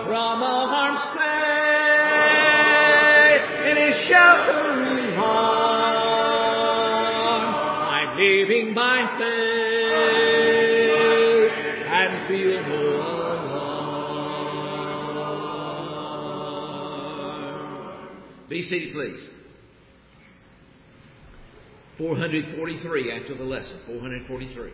from all harm safe in His sheltering arms. I'm living by faith and feel no alarm. Be seated, please. 443 after the lesson. 443.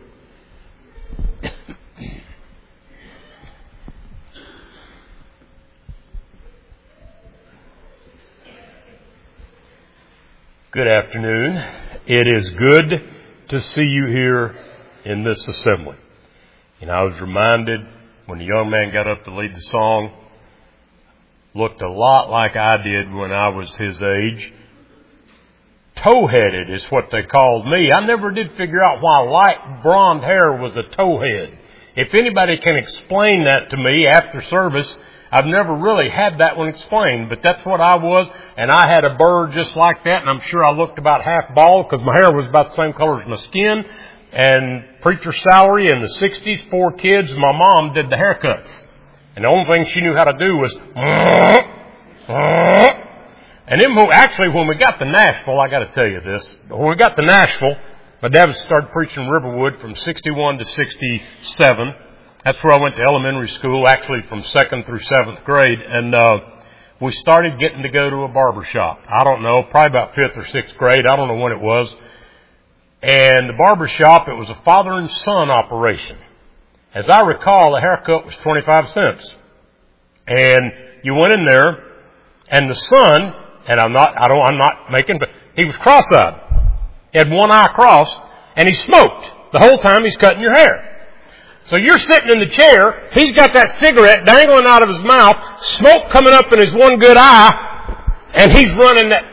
Good afternoon. It is good to see you here in this assembly. And I was reminded when the young man got up to lead the song, looked a lot like I did when I was his age. Tow-headed is what they called me. I never did figure out why light blonde hair was a towhead. If anybody can explain that to me after service, I've never really had that one explained, but that's what I was, and I had a bird just like that, and I'm sure I looked about half bald because my hair was about the same color as my skin, and preacher's salary in the 60s, 4 kids, my mom did the haircuts. And the only thing she knew how to do was, and then actually when we got to Nashville, I got to tell you this, when we got to Nashville, my dad started preaching in Riverwood from 61 to 67. That's where I went to elementary school, actually from 2nd through 7th grade. And we started getting to go to a barber shop. I don't know, probably about 5th or 6th grade. I don't know when it was. And the barber shop, it was a father and son operation. As I recall, the haircut was 25 cents. And you went in there, and the son, and I'm not making, but he was cross-eyed. He had one eye crossed, and he smoked the whole time he's cutting your hair. So you're sitting in the chair, he's got that cigarette dangling out of his mouth, smoke coming up in his one good eye, and he's running that.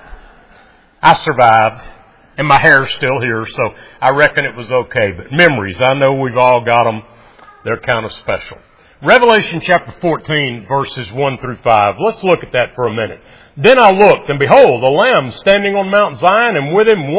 I survived, and my hair's still here, so I reckon it was okay. But memories, I know we've all got them. They're kind of special. Revelation chapter 14, verses 1 through 5. Let's look at that for a minute. Then I looked, and behold, a Lamb standing on Mount Zion, and with him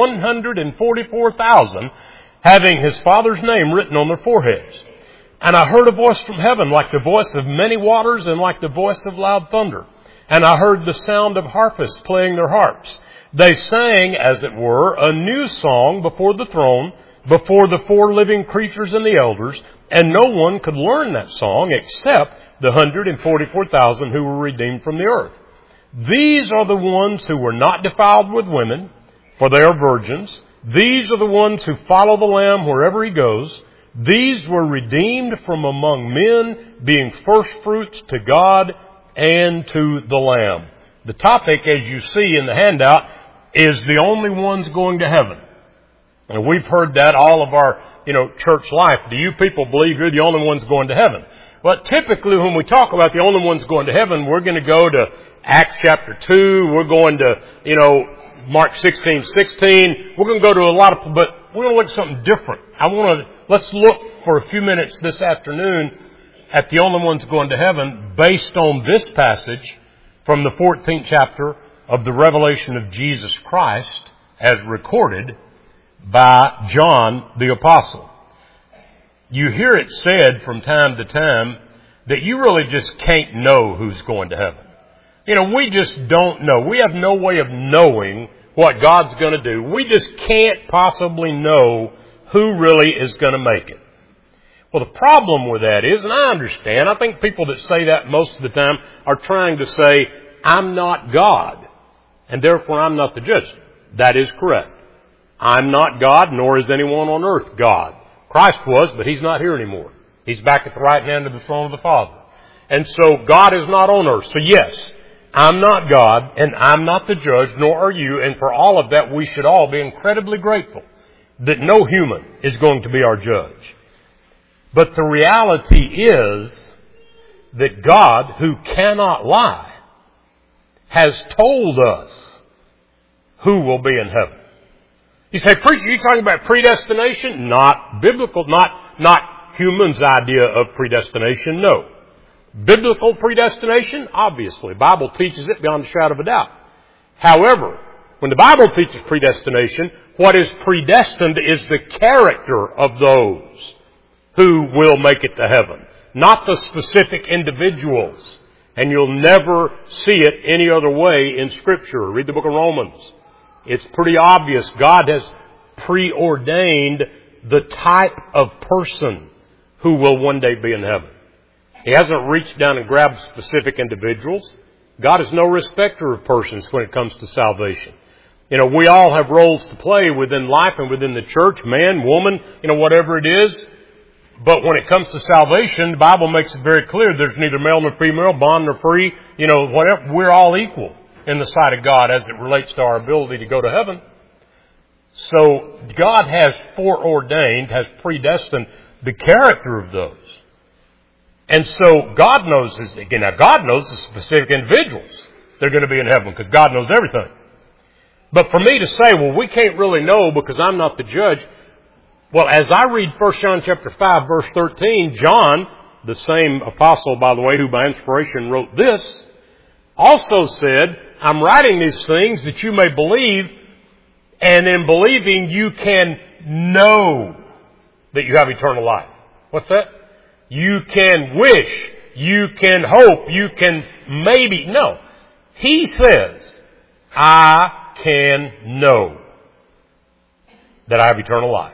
144,000, having his Father's name written on their foreheads. And I heard a voice from heaven like the voice of many waters and like the voice of loud thunder. And I heard the sound of harpists playing their harps. They sang, as it were, a new song before the throne, before the 4 living creatures and the elders, and no one could learn that song except the 144,000 who were redeemed from the earth. These are the ones who were not defiled with women, for they are virgins. These are the ones who follow the Lamb wherever He goes. These were redeemed from among men, being firstfruits to God and to the Lamb. The topic, as you see in the handout, is the only ones going to heaven. And we've heard that all of our, church life. Do you people believe you're the only ones going to heaven? Well, typically when we talk about the only ones going to heaven, we're going to go to Acts chapter 2. We're going to, Mark 16:16. We're going to go to a lot of, but we're going to look at something different. Let's look for a few minutes this afternoon at the only ones going to heaven based on this passage from the 14th chapter of the Revelation of Jesus Christ as recorded by John the Apostle. You hear it said from time to time that you really just can't know who's going to heaven. We just don't know. We have no way of knowing what God's going to do. We just can't possibly know who really is going to make it. Well, the problem with that is, and I understand, I think people that say that most of the time are trying to say, I'm not God, and therefore I'm not the judge. That is correct. I'm not God, nor is anyone on earth God. Christ was, but He's not here anymore. He's back at the right hand of the throne of the Father. And so God is not on earth. So yes, I'm not God, and I'm not the judge, nor are you, and for all of that we should all be incredibly grateful that no human is going to be our judge. But the reality is that God, who cannot lie, has told us who will be in heaven. You say, preacher, you talking about predestination? Not biblical, not human's idea of predestination, no. Biblical predestination? Obviously. The Bible teaches it beyond a shadow of a doubt. However, when the Bible teaches predestination, what is predestined is the character of those who will make it to heaven. not the specific individuals. And you'll never see it any other way in Scripture. Read the book of Romans. It's pretty obvious. God has preordained the type of person who will one day be in heaven. He hasn't reached down and grabbed specific individuals. God is no respecter of persons when it comes to salvation. You know, we all have roles to play within life and within the church, man, woman, whatever it is. But when it comes to salvation, the Bible makes it very clear there's neither male nor female, bond nor free, whatever. We're all equal in the sight of God as it relates to our ability to go to heaven. So God has foreordained, has predestined the character of those. And so God knows the specific individuals that are going to be in heaven because God knows everything. But for me to say, well, we can't really know because I'm not the judge. Well, as I read 1 John chapter 5, verse 13, John, the same apostle, by the way, who by inspiration wrote this, also said, I'm writing these things that you may believe, and in believing you can know that you have eternal life. What's that? You can wish, you can hope, you can maybe. No. He says, I can know that I have eternal life.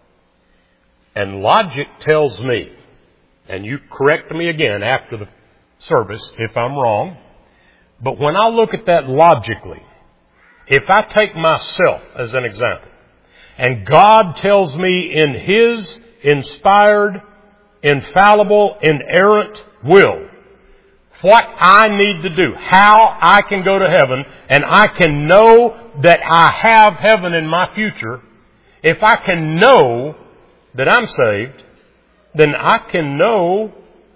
And logic tells me, and you correct me again after the service if I'm wrong, but when I look at that logically, if I take myself as an example, and God tells me in His inspired, infallible, inerrant will, what I need to do, how I can go to heaven, and I can know that I have heaven in my future, if I can know that I'm saved, then I can know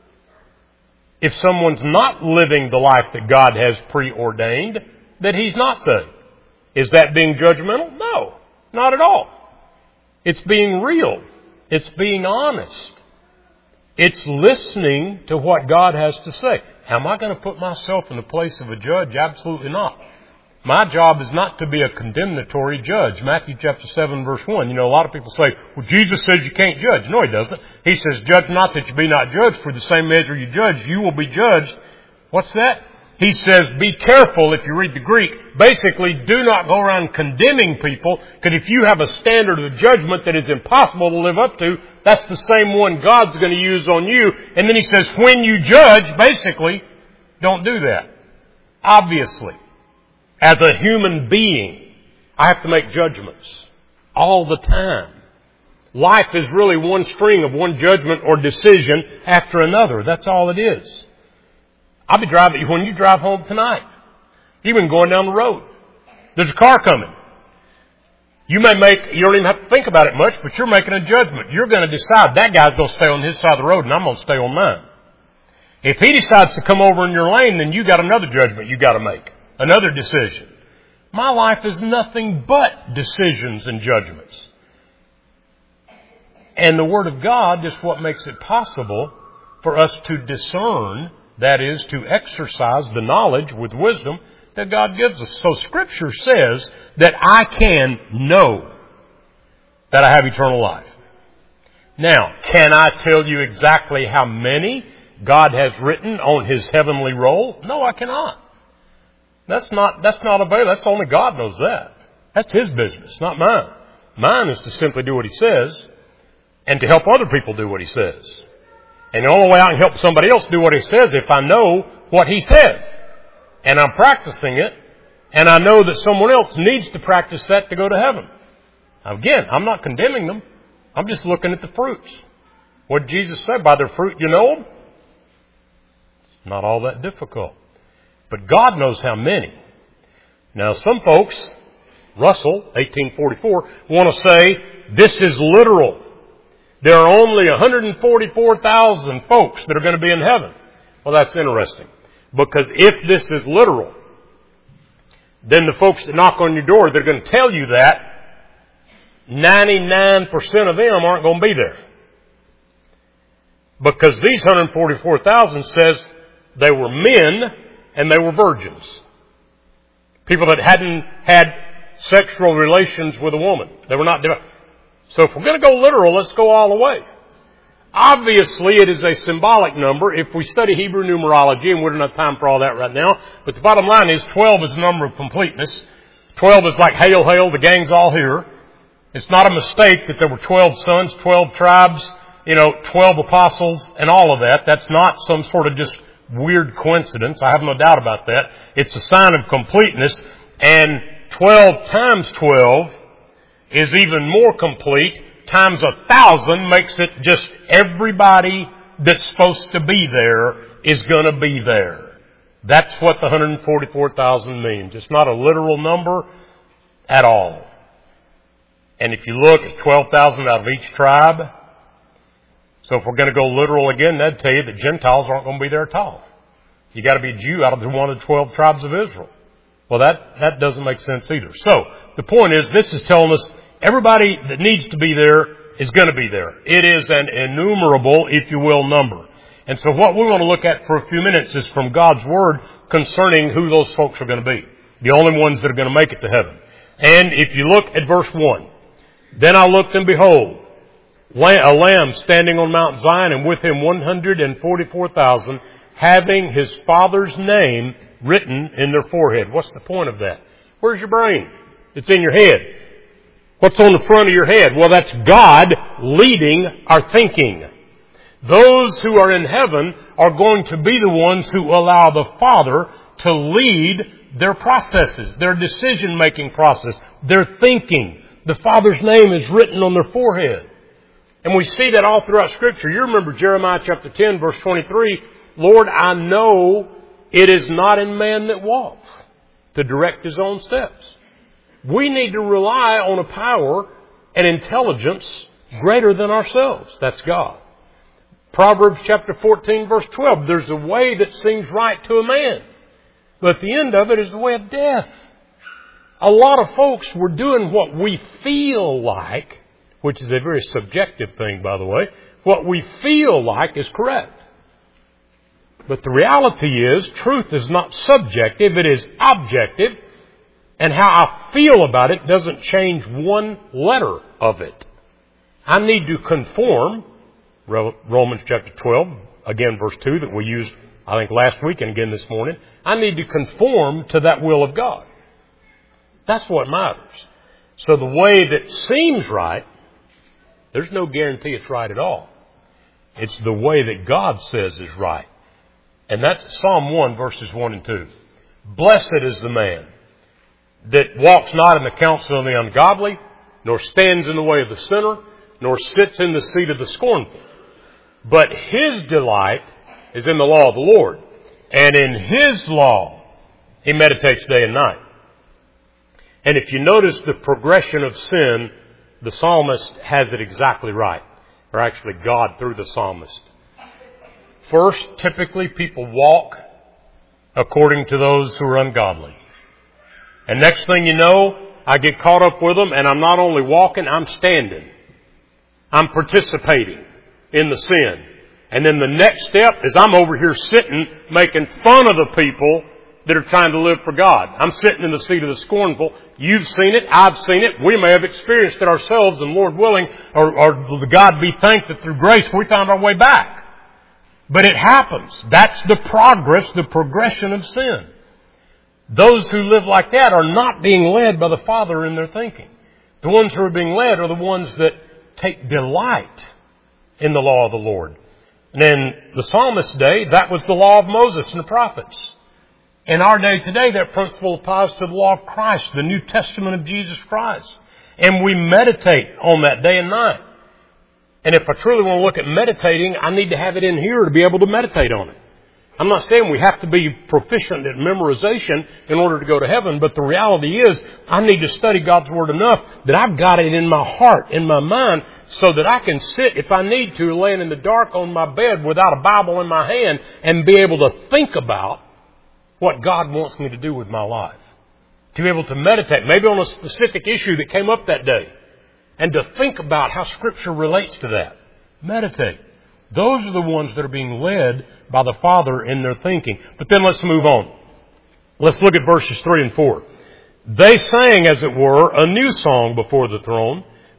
if someone's not living the life that God has preordained, that he's not saved. Is that being judgmental? No, not at all. It's being real. It's being honest. It's listening to what God has to say. Am I going to put myself in the place of a judge? Absolutely not. My job is not to be a condemnatory judge. Matthew chapter 7 verse 1. A lot of people say, well, Jesus says you can't judge. No, He doesn't. He says, judge not that you be not judged. For the same measure you judge, you will be judged. What's that? He says, be careful if you read the Greek. Basically, do not go around condemning people, because if you have a standard of judgment that is impossible to live up to, that's the same one God's going to use on you. And then He says, when you judge, basically, don't do that. Obviously. As a human being, I have to make judgments all the time. Life is really one string of one judgment or decision after another. That's all it is. I'll be driving, when you drive home tonight, you've been going down the road. There's a car coming. You don't even have to think about it much, but you're making a judgment. You're going to decide that guy's going to stay on his side of the road and I'm going to stay on mine. If he decides to come over in your lane, then you got another judgment you got to make. Another decision. My life is nothing but decisions and judgments. And the Word of God is what makes it possible for us to discern, that is, to exercise the knowledge with wisdom that God gives us. So Scripture says that I can know that I have eternal life. Now, can I tell you exactly how many God has written on His heavenly roll? No, I cannot. That's not available. That's only God knows that. That's His business, not mine. Mine is to simply do what He says and to help other people do what He says. And the only way I can help somebody else do what He says if I know what He says. And I'm practicing it. And I know that someone else needs to practice that to go to heaven. Again, I'm not condemning them. I'm just looking at the fruits. What did Jesus say? By their fruit you know them? It's not all that difficult. But God knows how many. Now some folks, Russell, 1844, want to say this is literal. There are only 144,000 folks that are going to be in heaven. Well, that's interesting. Because if this is literal, then the folks that knock on your door, they're going to tell you that 99% of them aren't going to be there. Because these 144,000 says they were men and they were virgins. People that hadn't had sexual relations with a woman. They were not. So if we're going to go literal, let's go all the way. Obviously, it is a symbolic number. If we study Hebrew numerology, and we don't have time for all that right now, but the bottom line is 12 is the number of completeness. 12 is like hail, hail, the gang's all here. It's not a mistake that there were 12 sons, 12 tribes, 12 apostles, and all of that. That's not some sort of just weird coincidence. I have no doubt about that. It's a sign of completeness, and 12 times 12 is even more complete. Times 1,000 makes it just everybody that's supposed to be there is going to be there. That's what the 144,000 means. It's not a literal number at all. And if you look, it's 12,000 out of each tribe. So if we're going to go literal again, that'd tell you that Gentiles aren't going to be there at all. You got to be a Jew out of one of the 12 tribes of Israel. Well, that doesn't make sense either. So the point is, this is telling us everybody that needs to be there is going to be there. It is an innumerable, if you will, number. And so what we want to look at for a few minutes is from God's Word concerning who those folks are going to be. The only ones that are going to make it to heaven. And if you look at verse 1, then I looked and behold, a lamb standing on Mount Zion, and with him 144,000, having his Father's name written in their forehead. What's the point of that? Where's your brain? It's in your head. What's on the front of your head? Well, that's God leading our thinking. Those who are in heaven are going to be the ones who allow the Father to lead their processes, their decision-making process, their thinking. The Father's name is written on their forehead. And we see that all throughout Scripture. You remember Jeremiah chapter 10, verse 23, Lord, I know it is not in man that walks to direct his own steps. We need to rely on a power and intelligence greater than ourselves. That's God. Proverbs chapter 14, verse 12, there's a way that seems right to a man, but the end of it is the way of death. A lot of folks were doing what we feel like, which is a very subjective thing, by the way. What we feel like is correct. But the reality is, truth is not subjective, it is objective. And how I feel about it doesn't change one letter of it. I need to conform, Romans chapter 12, again verse 2 that we used, I think, last week and again this morning. I need to conform to that will of God. That's what matters. So the way that seems right, there's no guarantee it's right at all. It's the way that God says is right. And that's Psalm 1, verses 1 and 2. Blessed is the man that walks not in the counsel of the ungodly, nor stands in the way of the sinner, nor sits in the seat of the scornful. But his delight is in the law of the Lord. And in his law he meditates day and night. And if you notice the progression of sin, the psalmist has it exactly right. Or actually God through the psalmist. First, typically people walk according to those who are ungodly. And next thing you know, I get caught up with them, and I'm not only walking, I'm standing. I'm participating in the sin. And then the next step is I'm over here sitting, making fun of the people that are trying to live for God. I'm sitting in the seat of the scornful. You've seen it. I've seen it. We may have experienced it ourselves, and Lord willing, or God be thanked that through grace we found our way back. But it happens. That's the progress, the progression of sin. Those who live like that are not being led by the Father in their thinking. The ones who are being led are the ones that take delight in the law of the Lord. And in the psalmist's day, that was the law of Moses and the prophets. In our day today, that principle applies to the law of Christ, the New Testament of Jesus Christ. And we meditate on that day and night. And if I truly want to look at meditating, I need to have it in here to be able to meditate on it. I'm not saying we have to be proficient at memorization in order to go to heaven, but the reality is I need to study God's Word enough that I've got it in my heart, in my mind, so that I can sit, if I need to, laying in the dark on my bed without a Bible in my hand and be able to think about what God wants me to do with my life. To be able to meditate, maybe on a specific issue that came up that day, and to think about how Scripture relates to that. Meditate. Those are the ones that are being led by the Father in their thinking. But then let's move on. Let's look at verses 3 and 4. They sang, as it were, a new song before the throne,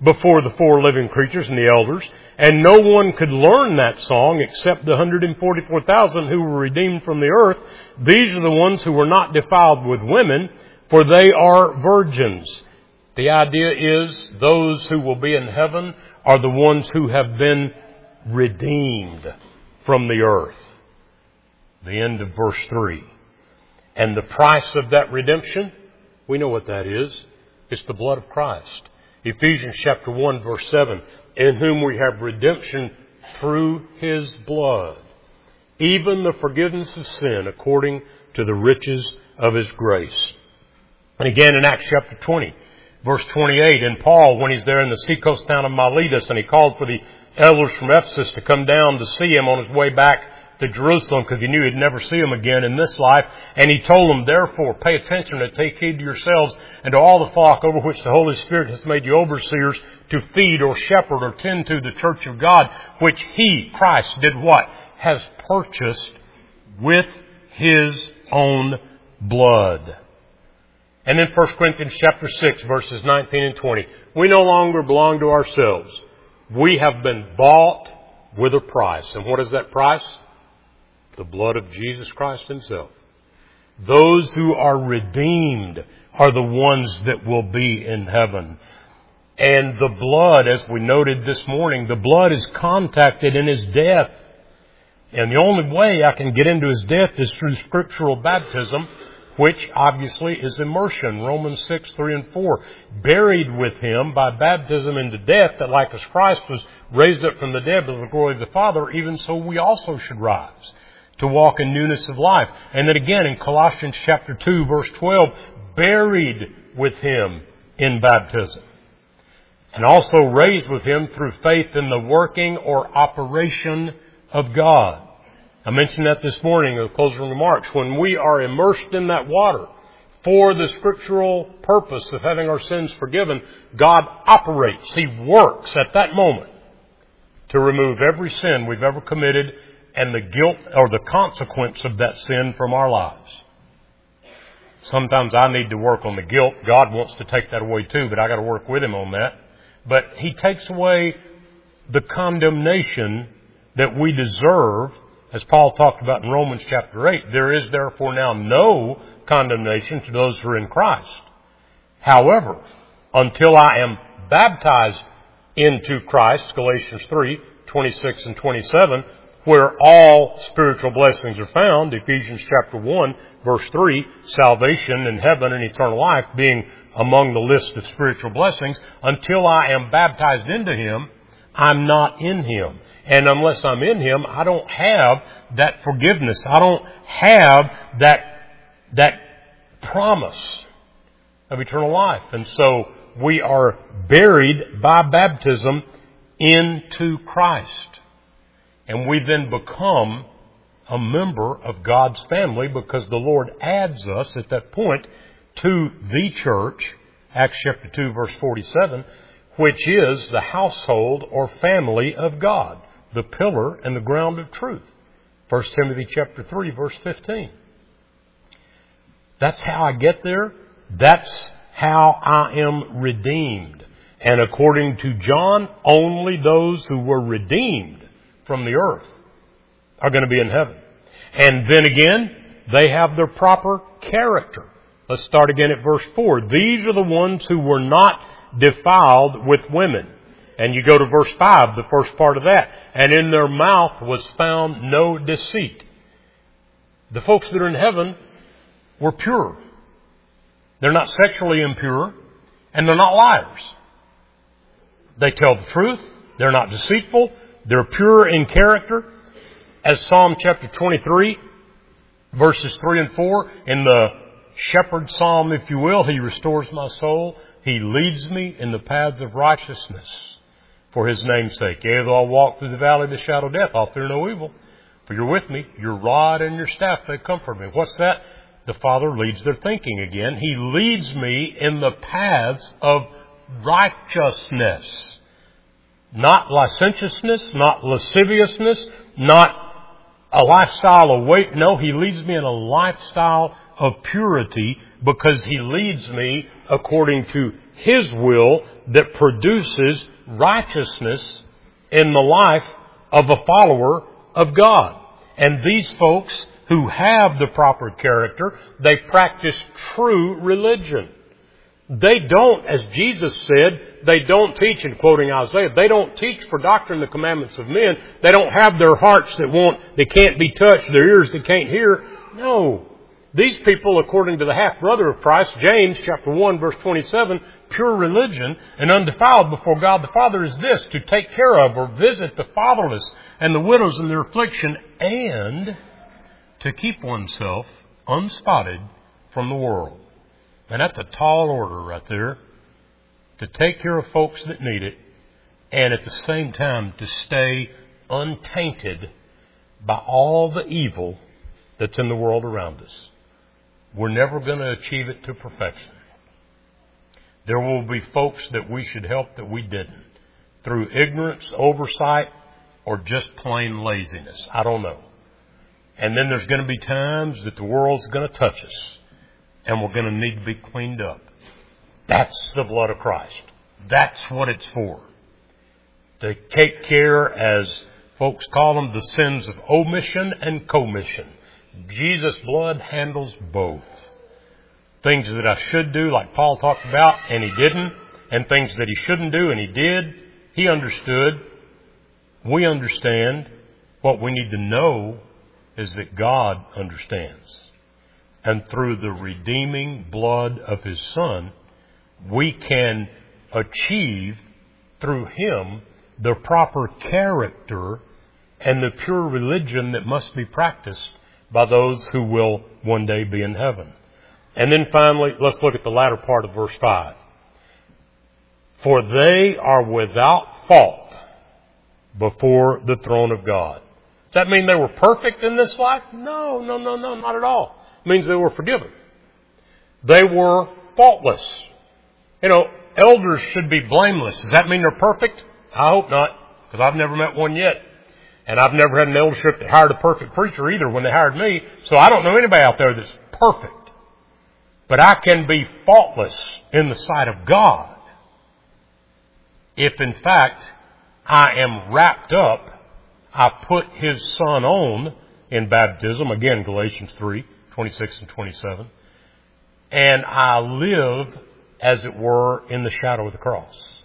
before the 4 living creatures and the elders, and no one could learn that song except the 144,000 who were redeemed from the earth. These are the ones who were not defiled with women, for they are virgins. The idea is those who will be in heaven are the ones who have been redeemed from the earth. The end of verse 3. And the price of that redemption, we know what that is. It's the blood of Christ. Ephesians chapter 1 verse 7. In whom we have redemption through His blood, even the forgiveness of sin according to the riches of His grace. And again in Acts chapter 20, verse 28, and Paul, when he's there in the seacoast town of Miletus, and he called for the elders from Ephesus to come down to see him on his way back to Jerusalem, because he knew he'd never see him again in this life. And he told them, therefore, pay attention and take heed to yourselves and to all the flock over which the Holy Spirit has made you overseers, to feed or shepherd or tend to the church of God, which He, Christ, did what? Has purchased with His own blood. And in 1 Corinthians chapter 6, verses 19 and 20, we no longer belong to ourselves. We have been bought with a price. And what is that price? The blood of Jesus Christ Himself. Those who are redeemed are the ones that will be in heaven. And the blood, as we noted this morning, the blood is contacted in His death. And the only way I can get into His death is through scriptural baptism, which obviously is immersion. Romans 6, 3 and 4. Buried with Him by baptism into death, that like as Christ was raised up from the dead by the glory of the Father, even so we also should rise to walk in newness of life. And then again in Colossians chapter 2, verse 12, buried with Him in baptism. And also raised with Him through faith in the working or operation of God. I mentioned that this morning in the closing remarks. When we are immersed in that water for the scriptural purpose of having our sins forgiven, God operates. He works at that moment to remove every sin we've ever committed and the guilt or the consequence of that sin from our lives. Sometimes I need to work on the guilt. God wants to take that away too, but I got to work with Him on that. But He takes away the condemnation that we deserve. As Paul talked about in Romans chapter 8, there is therefore now no condemnation to those who are in Christ. However, until I am baptized into Christ, Galatians 3, 26 and 27, where all spiritual blessings are found, Ephesians chapter 1, verse 3, salvation and heaven and eternal life being among the list of spiritual blessings, until I am baptized into Him, I'm not in Him. And unless I'm in Him, I don't have that forgiveness. I don't have that promise of eternal life. And so we are buried by baptism into Christ. And we then become a member of God's family, because the Lord adds us at that point to the church, Acts chapter 2 verse 47, which is the household or family of God, the pillar and the ground of truth. 1 Timothy chapter 3 verse 15. That's how I get there. That's how I am redeemed. And according to John, only those who were redeemed from the earth are going to be in heaven. And then again, they have their proper character. Let's start again at verse 4. These are the ones who were not defiled with women. And you go to verse 5, the first part of that. And in their mouth was found no deceit. The folks that are in heaven were pure. They're not sexually impure, and they're not liars. They tell the truth. They're not deceitful. They're pure in character. As Psalm chapter 23, verses 3 and 4, in the shepherd psalm, if you will, He restores my soul. He leads me in the paths of righteousness for His name's sake. Yea, though I walk through the valley of the shadow of death, I'll fear no evil. For You're with me. Your rod and Your staff, they comfort me. What's that? The Father leads their thinking again. He leads me in the paths of righteousness. Not licentiousness, not lasciviousness, not a lifestyle of weight. No, He leads me in a lifestyle of purity, because He leads me according to His will, that produces righteousness in the life of a follower of God. And these folks who have the proper character, they practice true religion. They don't, as Jesus said, they don't teach, in quoting Isaiah, they don't teach for doctrine the commandments of men. They don't have their hearts that can't be touched, their ears that can't hear. No. These people, according to the half-brother of Christ, James chapter 1, verse 27, pure religion and undefiled before God the Father is this, to take care of or visit the fatherless and the widows in their affliction, and to keep oneself unspotted from the world. And that's a tall order right there. To take care of folks that need it, and at the same time to stay untainted by all the evil that's in the world around us. We're never going to achieve it to perfection. There will be folks that we should help that we didn't, through ignorance, oversight, or just plain laziness. I don't know. And then there's going to be times that the world's going to touch us, and we're going to need to be cleaned up. That's the blood of Christ. That's what it's for. To take care, as folks call them, the sins of omission and commission. Jesus' blood handles both. Things that I should do, like Paul talked about, and he didn't. And things that he shouldn't do, and he did. He understood. We understand. What we need to know is that God understands. And through the redeeming blood of His Son, we can achieve through Him the proper character and the pure religion that must be practiced by those who will one day be in heaven. And then finally, let's look at the latter part of verse 5. For they are without fault before the throne of God. Does that mean they were perfect in this life? No, not at all. It means they were forgiven. They were faultless. You know, elders should be blameless. Does that mean they're perfect? I hope not, because I've never met one yet. And I've never had an eldership that hired a perfect preacher either when they hired me. So I don't know anybody out there that's perfect. But I can be faultless in the sight of God if in fact I am wrapped up, I put His Son on in baptism, again Galatians 3, 26 and 27, and I live, as it were, in the shadow of the cross.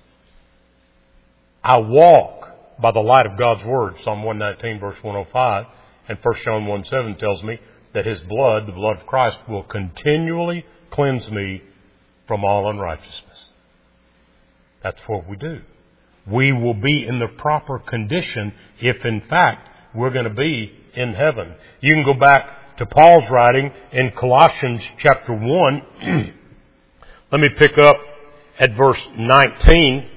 I walk by the light of God's Word. Psalm 119, verse 105, and 1 John 1:7 tells me that His blood, the blood of Christ, will continually cleanse me from all unrighteousness. That's what we do. We will be in the proper condition if, in fact, we're going to be in heaven. You can go back to Paul's writing in Colossians chapter 1. Let me pick up at verse 19.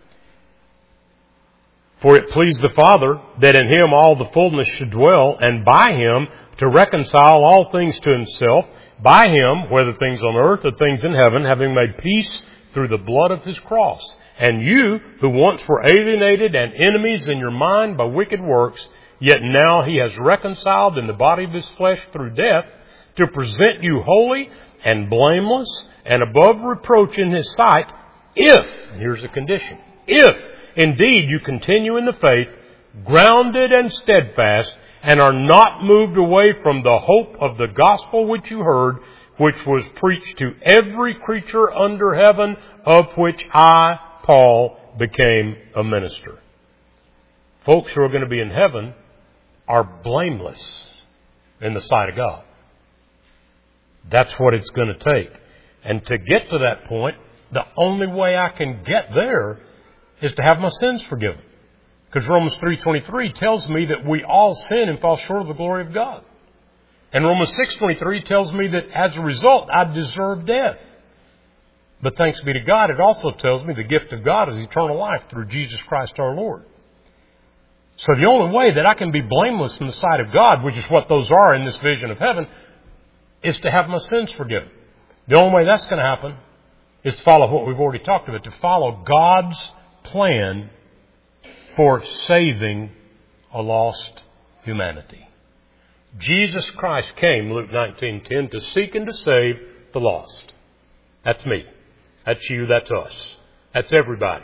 For it pleased the Father that in Him all the fullness should dwell, and by Him to reconcile all things to Himself, by Him, whether things on earth or things in heaven, having made peace through the blood of His cross. And you, who once were alienated and enemies in your mind by wicked works, yet now He has reconciled in the body of His flesh through death, to present you holy and blameless and above reproach in His sight, if, and here's the condition, if indeed you continue in the faith, grounded and steadfast, and are not moved away from the hope of the gospel which you heard, which was preached to every creature under heaven, of which I, Paul, became a minister. Folks who are going to be in heaven are blameless in the sight of God. That's what it's going to take. And to get to that point, the only way I can get there is to have my sins forgiven. Because Romans 3:23 tells me that we all sin and fall short of the glory of God. And Romans 6:23 tells me that as a result, I deserve death. But thanks be to God, it also tells me the gift of God is eternal life through Jesus Christ our Lord. So the only way that I can be blameless in the sight of God, which is what those are in this vision of heaven, is to have my sins forgiven. The only way that's going to happen is to follow what we've already talked about, to follow God's plan for saving a lost humanity. Jesus Christ came, Luke 19:10, to seek and to save the lost. That's me. That's you. That's us. That's everybody.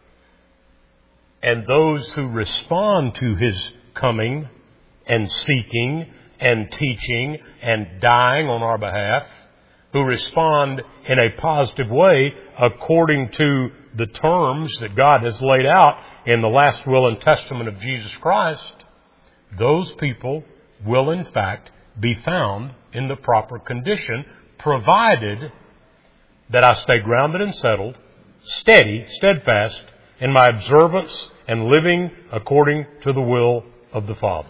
And those who respond to His coming and seeking and teaching and dying on our behalf, who respond in a positive way according to the terms that God has laid out in the last will and testament of Jesus Christ, those people will in fact be found in the proper condition, provided that I stay grounded and settled, steady, steadfast in my observance and living according to the will of the Father.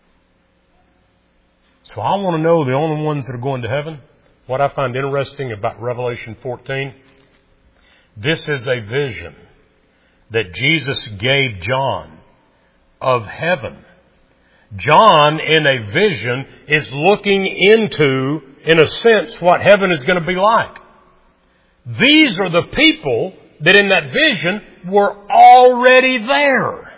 So I want to know the only ones that are going to heaven. What I find interesting about Revelation 14, this is a vision that Jesus gave John of heaven. John, in a vision, is looking into, in a sense, what heaven is going to be like. These are the people that in that vision were already there.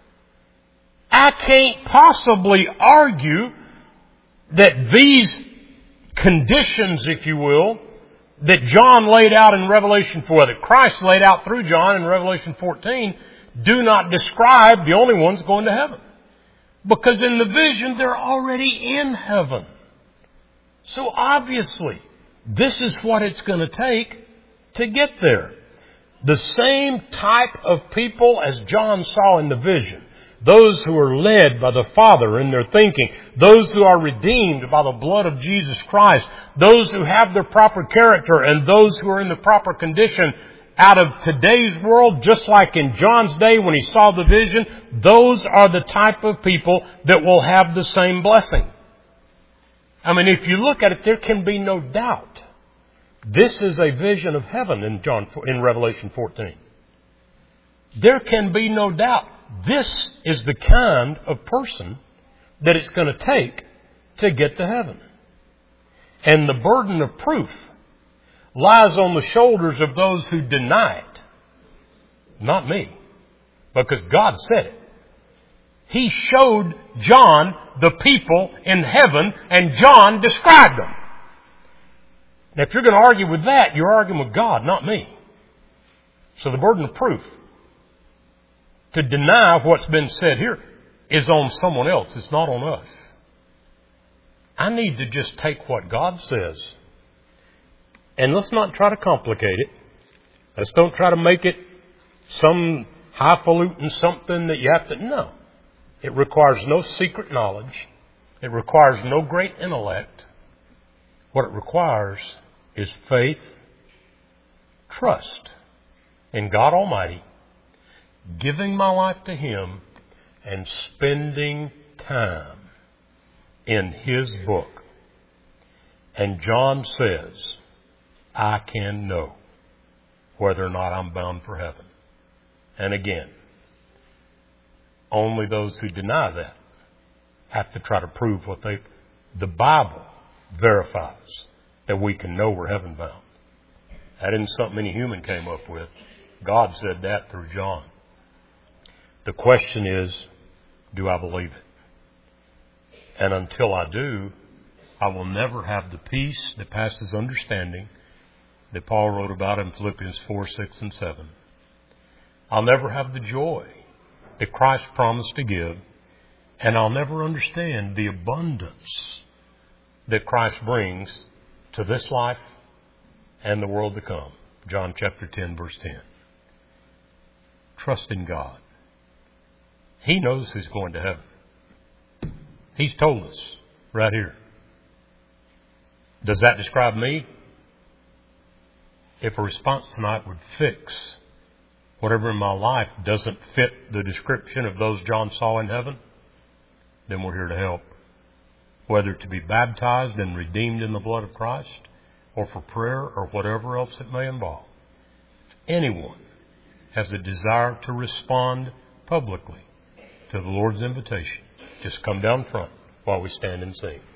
I can't possibly argue that these conditions, if you will, that John laid out in Revelation 4, that Christ laid out through John in Revelation 14, do not describe the only ones going to heaven. Because in the vision, they're already in heaven. So obviously, this is what it's going to take to get there. The same type of people as John saw in the vision. Those who are led by the Father in their thinking. Those who are redeemed by the blood of Jesus Christ. Those who have their proper character and those who are in the proper condition out of today's world, just like in John's day when he saw the vision, those are the type of people that will have the same blessing. I mean, if you look at it, there can be no doubt. This is a vision of heaven in Revelation 14. There can be no doubt. This is the kind of person that it's going to take to get to heaven. And the burden of proof lies on the shoulders of those who deny it. Not me. Because God said it. He showed John the people in heaven, and John described them. Now, if you're going to argue with that, you're arguing with God, not me. So the burden of proof to deny what's been said here is on someone else. It's not on us. I need to just take what God says. And let's not try to complicate it. Let's don't try to make it some highfalutin something that you have to... No. It requires no secret knowledge. It requires no great intellect. What it requires is faith, trust in God Almighty, giving my life to Him, and spending time in His book. And John says, I can know whether or not I'm bound for heaven. And again, only those who deny that have to try to prove what the Bible verifies that we can know we're heaven bound. That isn't something any human came up with. God said that through John. The question is, do I believe it? And until I do, I will never have the peace that passes understanding that Paul wrote about in Philippians 4, 6, and 7. I'll never have the joy that Christ promised to give, and I'll never understand the abundance that Christ brings to this life and the world to come. John chapter 10, verse 10. Trust in God. He knows who's going to heaven. He's told us right here. Does that describe me? If a response tonight would fix whatever in my life doesn't fit the description of those John saw in heaven, then we're here to help. Whether to be baptized and redeemed in the blood of Christ, or for prayer, or whatever else it may involve. If anyone has a desire to respond publicly to the Lord's invitation, just come down front while we stand and sing.